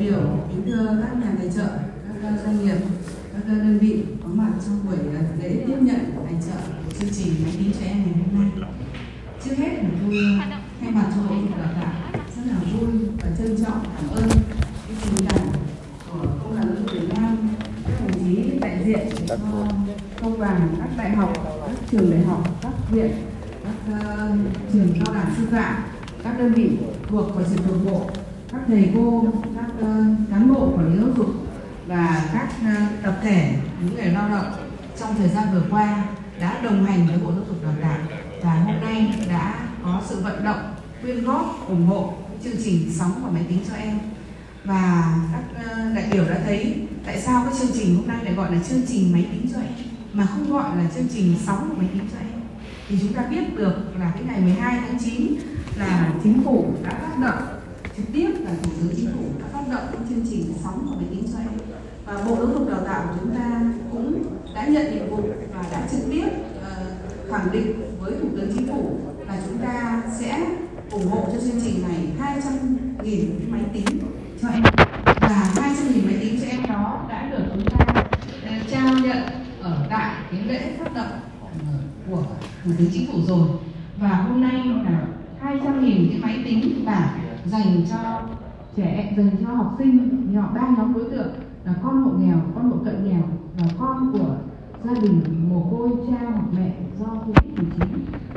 biểu, kính thưa các nhà tài trợ, các doanh nghiệp, các đơn vị có mặt trong buổi lễ tiếp nhận tài trợ của chương trình Máy tính cho em ngày hôm nay. Trước hết là tôi thay mặt cho Bộ Giáo dục Đào tạo rất là vui và trân trọng cảm ơn cái tình cảm của Công đoàn Giáo dục Việt Nam, các đồng chí đại diện cho công đoàn, các đại học, các trường đại học, các viện, các trường cao đẳng sư phạm, các đơn vị thuộc và trực thuộc bộ, các thầy cô, các cán bộ quản lý giáo dục và các tập thể, những người lao động trong thời gian vừa qua đã đồng hành với Bộ Giáo dục Đào tạo và hôm nay đã có sự vận động quyên góp ủng hộ chương trình Sóng và Máy tính cho em. Và các đại biểu đã thấy tại sao cái chương trình hôm nay lại gọi là chương trình Máy tính cho em mà không gọi là chương trình Sóng và Máy tính cho em. Thì chúng ta biết được là cái ngày 12 tháng 9 là Chính phủ đã phát động, trực tiếp là Thủ tướng Chính phủ đã phát động cái chương trình Sóng và Máy tính cho em. Và Bộ Giáo dục Đào tạo của chúng ta cũng đã nhận nhiệm vụ và đã trực tiếp khẳng định với Thủ tướng Chính phủ là chúng ta sẽ ủng hộ cho chương trình này 200.000 máy tính cho em. Và 200.000 máy tính cho em đó đã được chúng ta trao nhận ở tại cái lễ phát động của Thủ tướng Chính phủ rồi. Và hôm nay là 200.000 cái máy tính là dành cho trẻ em, dành cho học sinh ba nhóm đối tượng là con hộ nghèo, con hộ cận nghèo và con của gia đình mồ côi cha hoặc mẹ do Covid-19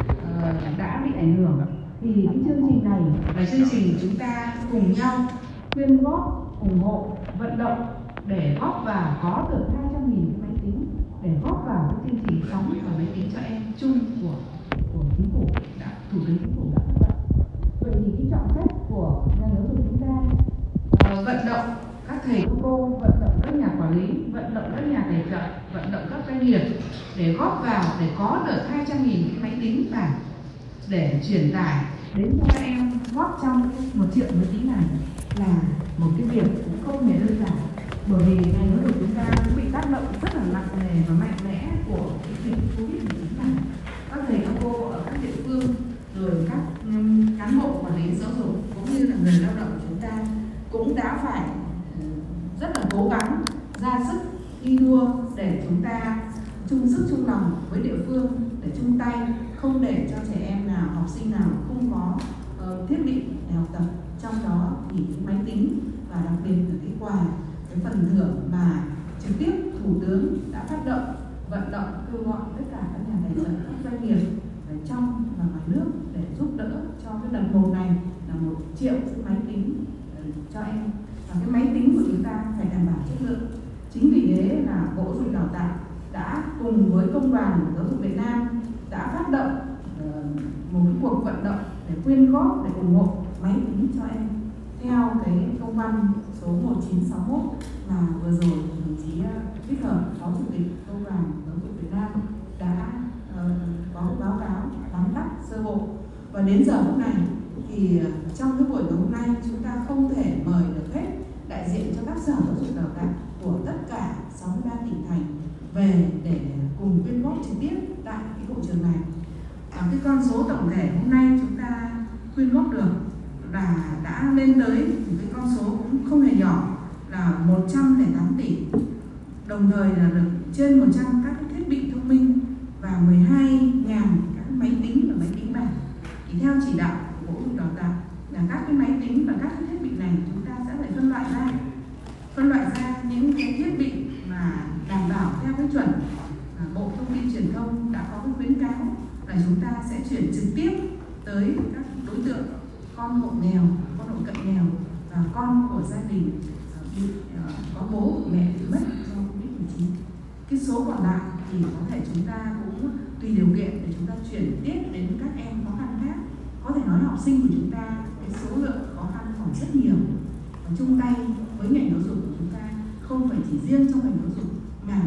đã bị ảnh hưởng. Thì cái chương trình này là chương trình chúng ta cùng nhau quyên góp, ủng hộ, vận động để góp vào có được 200.000 máy tính để góp vào cái chương trình Sóng và Máy tính cho em chung của Chính phủ, Thủ tướng Chính phủ đã phát động. Vậy thì cái trọng trách của ngành giáo dục chúng ta vận động các thầy cô, vận động các nhà quản lý, vận động các nhà tài trợ, vận động các doanh nghiệp để góp vào để có được 200.000 cái máy tính và để truyền tải đến cho các em góp trong 1 triệu máy tính này là một cái việc cũng không hề đơn giản, bởi vì ngành giáo dục chúng ta cũng bị tác động rất là nặng nề và mạnh mẽ của cái dịch Covid-19 này. Các thầy các cô ở các địa phương rồi các cán bộ quản lý giáo dục cũng như là người lao động của chúng ta cũng đã phải rất là cố gắng ra sức đi đua để chúng ta chung sức chung lòng với địa phương để chung tay không để cho trẻ em nào, học sinh nào không có thiết bị để học tập, trong đó thì cái máy tính và đặc biệt là cái quà, cái phần thưởng mà trực tiếp Thủ tướng đã phát động, vận động kêu gọi tất cả các nhà tài trợ, các doanh nghiệp trong và ngoài nước để giúp đỡ cho cái đợt một này là 1 triệu cái máy tính cho em. Và cái máy tính của chúng ta phải đảm bảo chất lượng. Chính vì thế là Bộ Giáo dục Đào tạo đã cùng với Công đoàn Giáo dục Việt Nam đã phát động một cái cuộc vận động để quyên góp, để ủng hộ máy tính cho em theo cái công văn số 1961 mà vừa rồi đồng chí Bích Hợp, Phó Chủ tịch Công đoàn Giáo dục Việt Nam đã có báo cáo tóm tắt sơ bộ. Và đến giờ hôm nay thì trong cái buổi ngày hôm nay chúng ta không thể mời được hết đại diện cho các sở giáo dục đào tạo của tất cả 63 tỉnh thành về để cùng quyên góp trực tiếp tại cái hội trường này. Cái con số tổng thể hôm nay chúng ta quyên góp được là đã lên tới một cái con số cũng không hề nhỏ là 108 tỷ, đồng thời là được trên 100 các cái thiết bị thông minh và 12.000 các máy tính và máy tính bảng. Thì theo chỉ đạo của Bộ Giáo dục Đào tạo là các cái máy tính và các cái thiết bị này chúng ta sẽ phải phân loại ra những cái thiết bị mà đảm bảo theo cái chuẩn Bộ Thông tin Truyền thông đã có cái khuyến cáo là chúng ta sẽ chuyển trực tiếp tới các đối tượng con hộ nghèo, con hộ cận nghèo và con của gia đình có bố mẹ bị mất do Covid-19. Cái số còn lại thì có thể chúng ta cũng tùy điều kiện để chúng ta chuyển tiếp đến các em khó khăn khác. Có thể nói học sinh của chúng ta cái số lượng khó khăn còn rất nhiều. Và chung tay với ngành giáo dục của chúng ta không phải chỉ riêng trong ngành giáo dục mà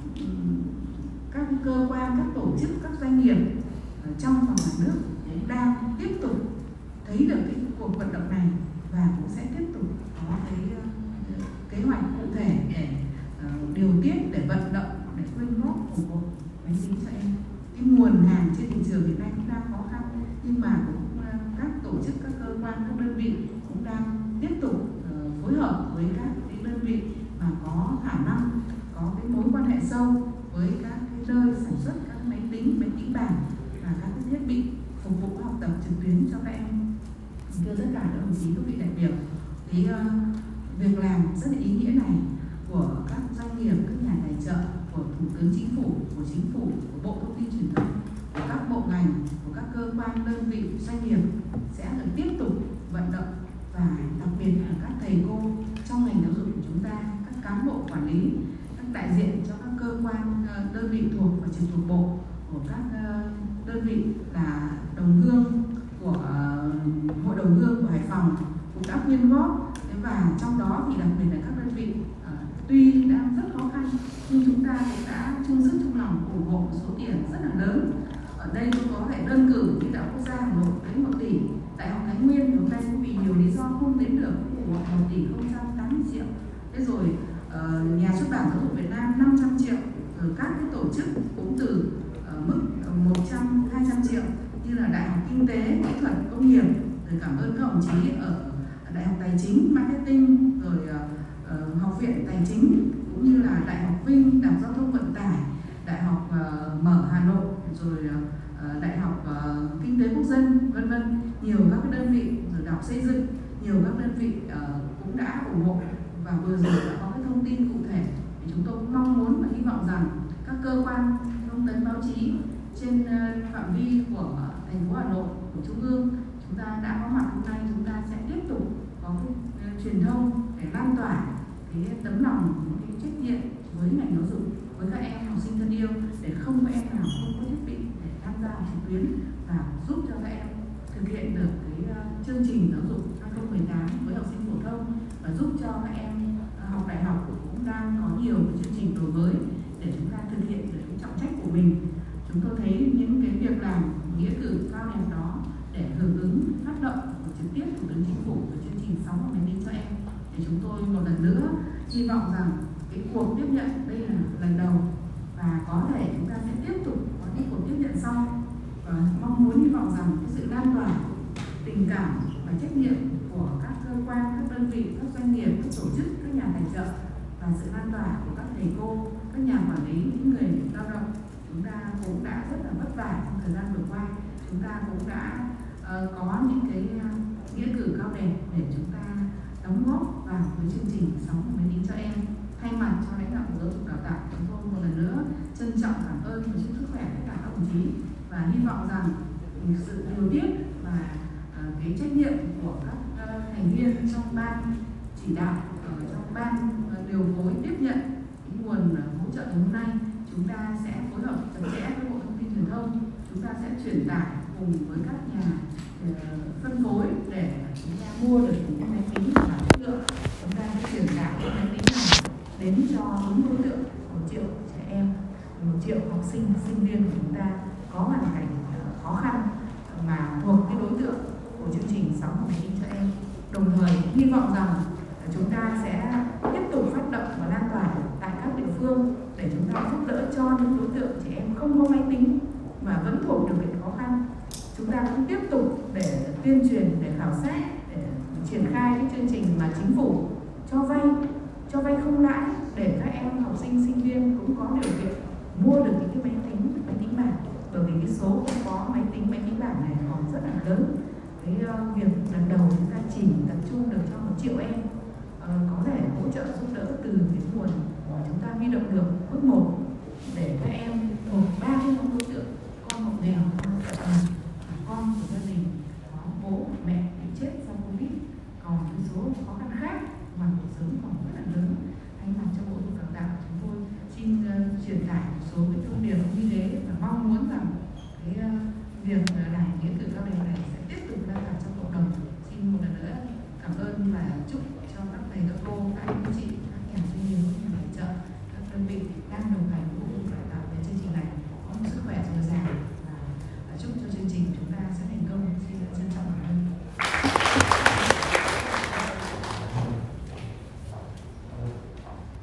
các cơ quan, các tổ chức, các doanh nghiệp trong và ngoài nước cũng đang tiếp tục thấy được cái cuộc vận động này và cũng sẽ tiếp tục có cái kế hoạch cụ thể để điều tiết, để vận động, để quyên góp ủng hộ máy tính cho em. Cái nguồn hàng trên thị trường hiện nay cũng đang khó khăn, nhưng mà cũng các tổ chức, các cơ quan, các đơn vị cũng đang tiếp tục phối hợp với với các cái đơn vị mà có khả năng, có cái mối quan hệ sâu với các cái nơi sản xuất các máy tính bảng và các cái thiết bị phục vụ học tập trực tuyến cho các em. Thưa tất cả các đồng chí, các vị đại biểu, cái việc làm rất là ý nghĩa này của các doanh nghiệp, các nhà tài trợ, của Thủ tướng Chính phủ, của Chính phủ, của Bộ Thông tin Truyền thông, của các bộ ngành, của các cơ quan, đơn vị, doanh nghiệp sẽ được tiếp tục vận động, và đặc biệt là các thầy cô trong ngành giáo dục của chúng ta, các cán bộ quản lý, các đại diện cho các cơ quan, đơn vị thuộc và trực thuộc bộ, của các đơn vị là đồng hương của Hội đồng hương của Hải Phòng cũng đã quyên góp. Và trong đó thì đặc biệt là các đơn vị tuy đang rất khó khăn nhưng chúng ta cũng đã chung sức chung lòng ủng hộ một số tiền rất là lớn. Ở đây tôi có thể đơn cử như Đại học Quốc gia Hà Nội đến 1 tỷ, Đại học Thái Nguyên hôm nay cũng vì nhiều lý do không đến được của 1 tỷ 080 triệu. Thế rồi Nhà xuất bản Giáo dục Việt Nam 500 triệu, rồi các cái tổ chức cũng từ mức 100-200 triệu như là Đại học Kinh tế, Kỹ thuật, Công nghiệp. Rồi cảm ơn các đồng chí ở Đại học Tài chính, Marketing, rồi Học viện Tài chính, cũng như là Đại học Vinh, Đại học Giao thông Vận tải, Đại học Mở Hà Nội, rồi Đại học Kinh tế Quốc dân, vân vân. Nhiều các cái đơn vị, rồi Đại học Xây dựng, nhiều các đơn vị cũng đã ủng hộ, và vừa rồi đã có cái thông tin cụ thể. Thì chúng tôi cũng mong muốn và hy vọng rằng các cơ quan thông tấn báo chí trên phạm vi của thành phố Hà Nội, của Trung ương, chúng ta đã có mặt hôm nay, chúng ta sẽ tiếp tục có cái truyền thông để lan tỏa cái tấm lòng, cái trách nhiệm với ngành giáo dục, với các em học sinh thân yêu, để không có em nào không có thiết bị để tham gia trực tuyến, và giúp cho các em thực hiện được cái chương trình giáo dục 2018 với học sinh phổ thông, và giúp cho các em học đại học cũng đang có nhiều cái chương trình đổi mới để chúng ta thực hiện được cái trọng trách của mình. Chúng tôi thấy những cái việc làm nghĩa cử cao đẹp đó để hưởng ứng phát động của trực tiếp Thủ tướng Chính phủ của chương trình 6 máy tính cho em, thì chúng tôi một lần nữa hy vọng rằng cái cuộc tiếp nhận đây là lần đầu, và có thể chúng ta sẽ tiếp tục có những cuộc tiếp nhận sau, và mong muốn hy vọng rằng cái sự lan tỏa tình cảm và trách nhiệm của các cơ quan, các đơn vị, các doanh nghiệp, các tổ chức, các nhà tài trợ, và sự lan tỏa của các thầy cô, các nhà quản lý, những người lao động, chúng ta cũng đã rất là vất vả trong thời gian vừa qua. Chúng ta cũng đã có những cái nghĩa cử cao đẹp để chúng ta đóng góp vào với chương trình 6 máy tính cho em. Thay mặt cho lãnh đạo Bộ Giáo dục Đào tạo, chúng tôi một lần nữa trân trọng cảm ơn và chúc sức khỏe tất cả các đồng chí, và hy vọng rằng sự điều tiết và cái trách nhiệm của các thành viên trong ban chỉ đạo, trong ban điều phối tiếp nhận cái nguồn hỗ trợ hôm nay, chúng ta sẽ phối hợp chặt chẽ với Bộ Thông tin Truyền thông. Chúng ta sẽ truyền tải cùng với các nhà phân phối để chúng ta mua được những máy tính và chất lượng. Chúng ta sẽ truyền tải những máy tính này đến cho đúng đối tượng, 1 triệu trẻ em, 1 triệu học sinh, sinh viên của chúng ta có hoàn cảnh khó khăn mà thuộc cái đối tượng của chương trình 6 máy tính cho em. Đồng thời hy vọng rằng chúng ta sẽ tiếp tục phát động và lan tỏa tại các địa phương để chúng ta giúp đỡ cho những đối tượng trẻ em không có máy tính mà vẫn thuộc điều kiện khó khăn. Chúng ta cũng tiếp tục để tuyên truyền, để khảo sát, để triển khai cái chương trình mà chính phủ cho vay không lãi, để các em học sinh, sinh viên cũng có điều kiện mua được những cái máy tính bảng, bởi vì cái số không có máy tính bảng này còn rất là lớn. Cái việc lần đầu chúng ta chỉ tập trung được cho 1 triệu em, có thể hỗ trợ giúp đỡ từ cái nguồn mà chúng ta huy động được bước 1 để các em thuộc 3 cái nhóm đối tượng: con hộ nghèo, con của gia đình có bố mẹ bị chết sau Covid, còn cái số khó khăn khác mà cuộc sống còn rất là lớn. Thay mặt cho Bộ Giáo dục Đào tạo, chúng tôi xin truyền tải một số cái thông điệp như thế, và mong muốn rằng cái việc